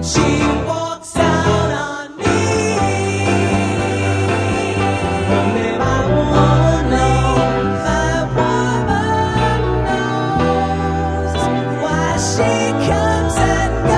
She walks out on me. Only my woman knows, my woman knows why she comes and goes.